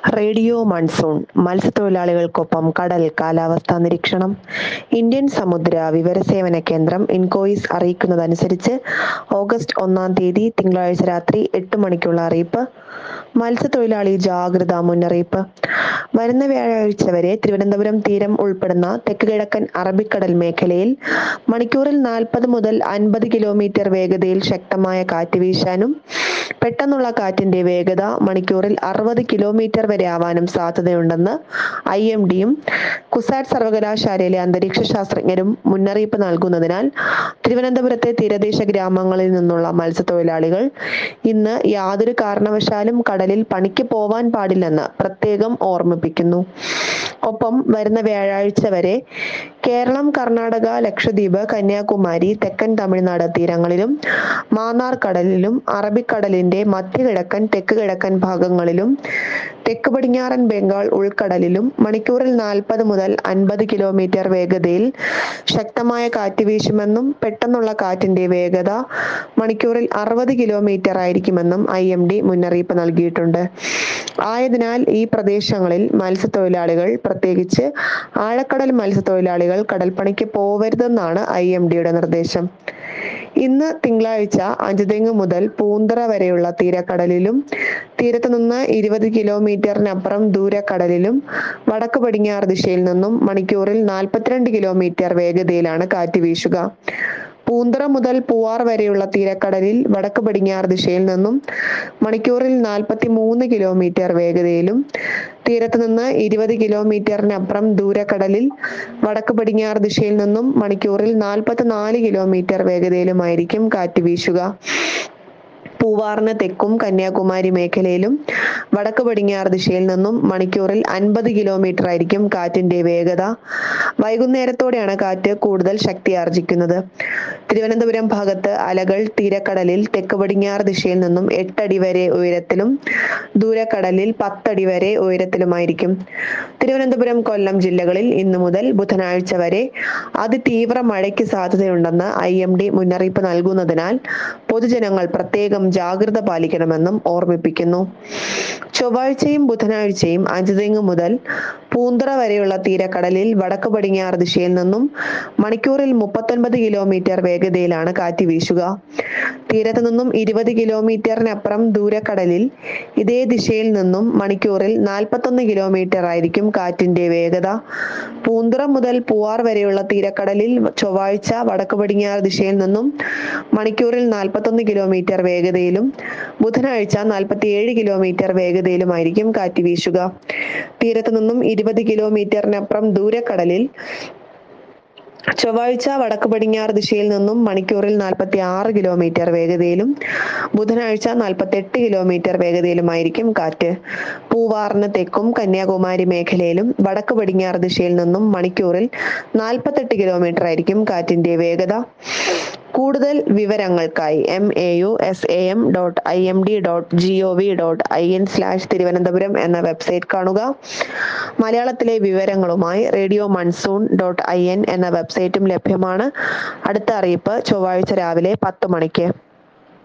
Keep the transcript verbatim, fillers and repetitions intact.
Radio monsoon മത്സ്യത്തൊഴിലാളികൾക്കൊപ്പം കടൽ കാലാവസ്ഥാ നിരീക്ഷണം. ഇന്ത്യൻ സമുദ്ര വിവരസേവന കേന്ദ്രം ഇൻകോയിസ് അറിയിക്കുന്നതനുസരിച്ച് ഓഗസ്റ്റ് ഒന്നാം തീയതി തിങ്കളാഴ്ച രാത്രി എട്ട് മണിക്കുള്ള അറിയിപ്പ്. മത്സ്യത്തൊഴിലാളി ജാഗ്രതാ മുന്നറിയിപ്പ്. വരുന്ന വ്യാഴാഴ്ച വരെ തിരുവനന്തപുരം തീരം ഉൾപ്പെടുന്ന തെക്ക് കിഴക്കൻ അറബിക്കടൽ മേഖലയിൽ മണിക്കൂറിൽ നാൽപ്പത് മുതൽ അൻപത് കിലോമീറ്റർ വേഗതയിൽ ശക്തമായ കാറ്റ് വീശാനും പെട്ടെന്നുള്ള കാറ്റിന്റെ വേഗത മണിക്കൂറിൽ അറുപത് കിലോമീറ്റർ വരെ ആവാനും സാധ്യതയുണ്ടെന്ന് ഐ എം ഡിയും കുസാറ്റ് സർവകലാശാലയിലെ അന്തരീക്ഷ ശാസ്ത്രജ്ഞരും മുന്നറിയിപ്പ് നൽകുന്നതിനാൽ തിരുവനന്തപുരത്തെ തീരദേശ ഗ്രാമങ്ങളിൽ നിന്നുള്ള മത്സ്യത്തൊഴിലാളികൾ ഇന്ന് യാതൊരു കാരണവശാലും കടലിൽ പണിക്ക് പോവാൻ പാടില്ലെന്ന് പ്രത്യേകം ഓർമ്മിപ്പിക്കുന്നു. ഒപ്പം വരുന്ന വ്യാഴാഴ്ച വരെ കേരളം, കർണാടക, ലക്ഷദ്വീപ്, കന്യാകുമാരി, തെക്കൻ തമിഴ്നാട് തീരങ്ങളിലും മാന്നാർ കടലിലും അറബിക്കടലിന്റെ മധ്യകിഴക്കൻ തെക്ക് കിഴക്കൻ ഭാഗങ്ങളിലും തെക്ക് പടിഞ്ഞാറൻ ബംഗാൾ ഉൾക്കടലിലും മണിക്കൂറിൽ നാൽപ്പത് മുതൽ അൻപത് കിലോമീറ്റർ വേഗതയിൽ ശക്തമായ കാറ്റ് വീശുമെന്നും പെട്ടെന്നുള്ള കാറ്റിന്റെ വേഗത മണിക്കൂറിൽ അറുപത് കിലോമീറ്റർ ആയിരിക്കുമെന്നും ഐ എം ഡി മുന്നറിയിപ്പ് നൽകിയിട്ടുണ്ട്. ആയതിനാൽ ഈ പ്രദേശങ്ങളിൽ മത്സ്യത്തൊഴിലാളികൾ, പ്രത്യേകിച്ച് ആഴക്കടൽ മത്സ്യത്തൊഴിലാളികൾ കടൽപ്പണിക്ക് പോവരുതെന്നാണ് ഐ എം ഡിയുടെ നിർദ്ദേശം. ഇന്ന് തിങ്കളാഴ്ച അഞ്ചുതെങ്ങ് മുതൽ പൂന്തറ വരെയുള്ള തീരക്കടലിലും തീരത്ത് നിന്ന് ഇരുപത് കിലോമീറ്ററിനപ്പുറം ദൂരക്കടലിലും വടക്ക് പടിഞ്ഞാറ് ദിശയിൽ നിന്നും മണിക്കൂറിൽ നാൽപ്പത്തിരണ്ട് കിലോമീറ്റർ വേഗതയിലാണ് കാറ്റ് വീശുക. പൂന്തറ മുതൽ പൂവാർ വരെയുള്ള തീരക്കടലിൽ വടക്ക് പടിഞ്ഞാറ് ദിശയിൽ നിന്നും മണിക്കൂറിൽ നാൽപ്പത്തി മൂന്ന് കിലോമീറ്റർ വേഗതയിലും തീരത്ത് നിന്ന് ഇരുപത് കിലോമീറ്ററിനപ്പുറം ദൂരക്കടലിൽ വടക്ക് പടിഞ്ഞാറ് ദിശയിൽ നിന്നും മണിക്കൂറിൽ നാൽപ്പത്തിനാല് കിലോമീറ്റർ വേഗതയിലുമായിരിക്കും കാറ്റ് വീശുക. പൂവാറിന് തെക്കും കന്യാകുമാരി മേഖലയിലും വടക്ക് പടിഞ്ഞാറ് ദിശയിൽ നിന്നും മണിക്കൂറിൽ അൻപത് കിലോമീറ്റർ ആയിരിക്കും കാറ്റിന്റെ വേഗത. വൈകുന്നേരത്തോടെയാണ് കാറ്റ് കൂടുതൽ ശക്തി ആർജിക്കുന്നത്. തിരുവനന്തപുരം ഭാഗത്ത് അലകൾ തീരക്കടലിൽ തെക്ക് പടിഞ്ഞാറ് ദിശയിൽ നിന്നും എട്ടടി വരെ ഉയരത്തിലും ദൂരക്കടലിൽ പത്തടി വരെ ഉയരത്തിലുമായിരിക്കും. തിരുവനന്തപുരം, കൊല്ലം ജില്ലകളിൽ ഇന്നു മുതൽ ബുധനാഴ്ച വരെ അതിതീവ്ര മഴയ്ക്ക് സാധ്യതയുണ്ടെന്ന് ഐ എം ഡി മുന്നറിയിപ്പ് നൽകുന്നതിനാൽ പൊതുജനങ്ങൾ പ്രത്യേകം ജാഗ്രത പാലിക്കണമെന്നും ഓർമ്മിപ്പിക്കുന്നു. ചൊവ്വാഴ്ചയും ബുധനാഴ്ചയും അഞ്ചുതെങ്ങ് മുതൽ പൂന്തറ വരെയുള്ള തീരക്കടലിൽ വടക്ക് പടിഞ്ഞാറ് ദിശയിൽ നിന്നും മണിക്കൂറിൽ മുപ്പത്തൊൻപത് കിലോമീറ്റർ വേഗതയിലാണ് കാറ്റ് വീശുക. തീരത്ത് നിന്നും ഇരുപത് കിലോമീറ്ററിനപ്പുറം ദൂരക്കടലിൽ ഇതേ ദിശയിൽ നിന്നും മണിക്കൂറിൽ നാൽപ്പത്തൊന്ന് കിലോമീറ്റർ ആയിരിക്കും കാറ്റിന്റെ വേഗത. പൂന്തറ മുതൽ പൂവാർ വരെയുള്ള തീരക്കടലിൽ ചൊവ്വാഴ്ച വടക്ക് പടിഞ്ഞാറ് ദിശയിൽ നിന്നും മണിക്കൂറിൽ നാൽപ്പത്തൊന്ന് കിലോമീറ്റർ വേഗതയിലും ബുധനാഴ്ച നാൽപ്പത്തിയേഴ് കിലോമീറ്റർ വേഗതയിലുമായിരിക്കും കാറ്റ് വീശുക. തീരത്ത് നിന്നും ഇരുപത് കിലോമീറ്ററിനപ്പുറം ദൂരക്കടലിൽ ചൊവ്വാഴ്ച വടക്ക് പടിഞ്ഞാറ് ദിശയിൽ നിന്നും മണിക്കൂറിൽ നാൽപ്പത്തി ആറ് കിലോമീറ്റർ വേഗതയിലും ബുധനാഴ്ച നാൽപ്പത്തെട്ട് കിലോമീറ്റർ വേഗതയിലുമായിരിക്കും കാറ്റ്. പൂവാറിന് തെക്കും കന്യാകുമാരി മേഖലയിലും വടക്ക് പടിഞ്ഞാറ് ദിശയിൽ നിന്നും മണിക്കൂറിൽ നാൽപ്പത്തെട്ട് കിലോമീറ്റർ ആയിരിക്കും കാറ്റിന്റെ വേഗത. കൂടുതൽ വിവരങ്ങൾക്കായി M A U S A M dot I M D dot G O V dot I N slash Thiruvananthapuram എന്ന വെബ്സൈറ്റ് കാണുക. മലയാളത്തിലെ വിവരങ്ങളുമായി radio monsoon dot I N എന്ന വെബ്സൈറ്റും ലഭ്യമാണ്. അടുത്ത അറിയിപ്പ് ചൊവ്വാഴ്ച രാവിലെ പത്ത് മണിക്ക്.